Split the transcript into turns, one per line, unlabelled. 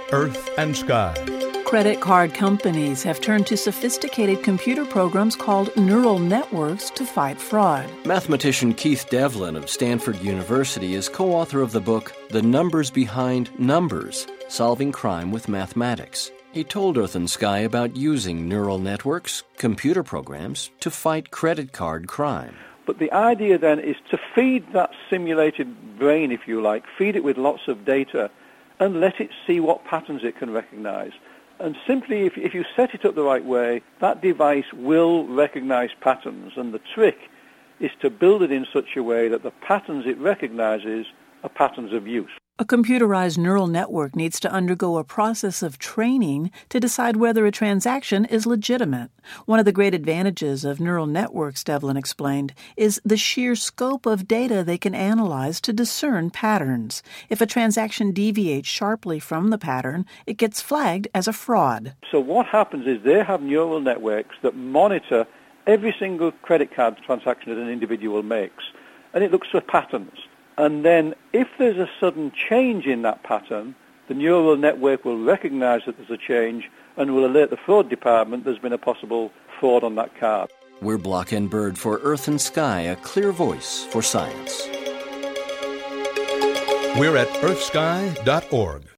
Earth and Sky.
Credit card companies have turned to sophisticated computer programs called neural networks to fight fraud.
Mathematician Keith Devlin of Stanford University is co-author of the book The Numbers Behind Numbers, Solving Crime with Mathematics. He told Earth and Sky about using neural networks, computer programs, to fight credit card crime.
But the idea then is to feed that simulated brain, if you like, feed it with lots of data and let it see what patterns it can recognize. And simply, if you set it up the right way, that device will recognize patterns. And the trick is to build it in such a way that the patterns it recognizes are patterns of use.
A computerized neural network needs to undergo a process of training to decide whether a transaction is legitimate. One of the great advantages of neural networks, Devlin explained, is the sheer scope of data they can analyze to discern patterns. If a transaction deviates sharply from the pattern, it gets flagged as a fraud.
So what happens is they have neural networks that monitor every single credit card transaction that an individual makes, and it looks for patterns. And then if there's a sudden change in that pattern, the neural network will recognize that there's a change and will alert the fraud department there's been a possible fraud on that card.
We're Block and Bird for Earth and Sky, a clear voice for science.
We're at earthsky.org.